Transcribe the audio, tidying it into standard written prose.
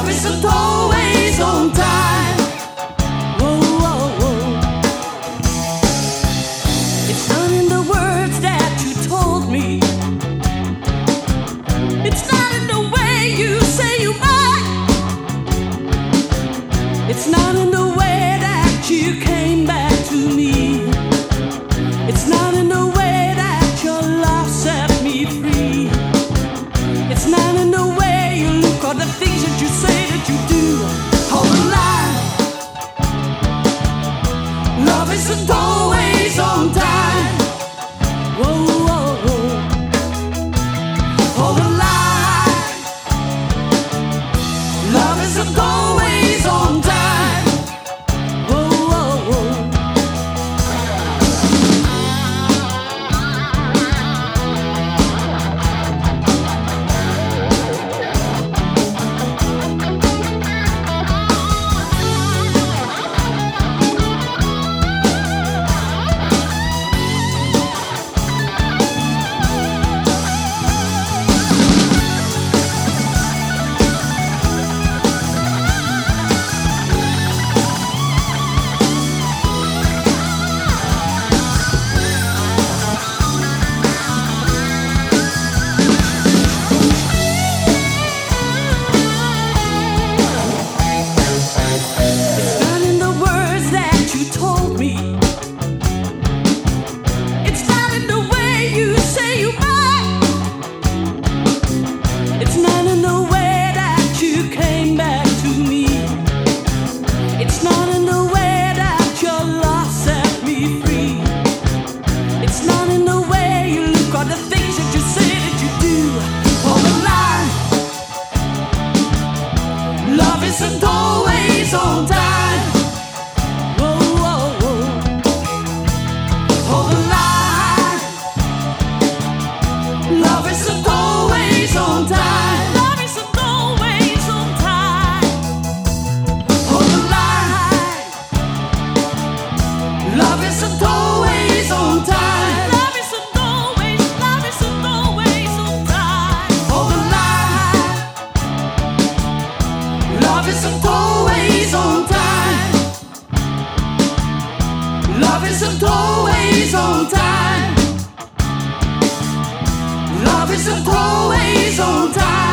Love isn't always on time. Whoa, whoa, whoa. It's not in the words that you told me. It's not in the way you say you might. It's not in the way that you came back to me. It's not in the way that your love set me free. It's not in the way you look or the things that you say that you do. Hold the line. Love isn't always on time. Whoa, whoa, whoa. Hold the line. Love isn't always on time. Whoa, whoa, whoa. Love isn't always on time. Whoa, whoa, whoa. Hold the line. Love isn't always on time. Love isn't always on time. Hold the line. Love isn't always on time. Love isn't always on time. Hold the line. Love isn't always on time. Love isn't always on time. Love isn't always on time.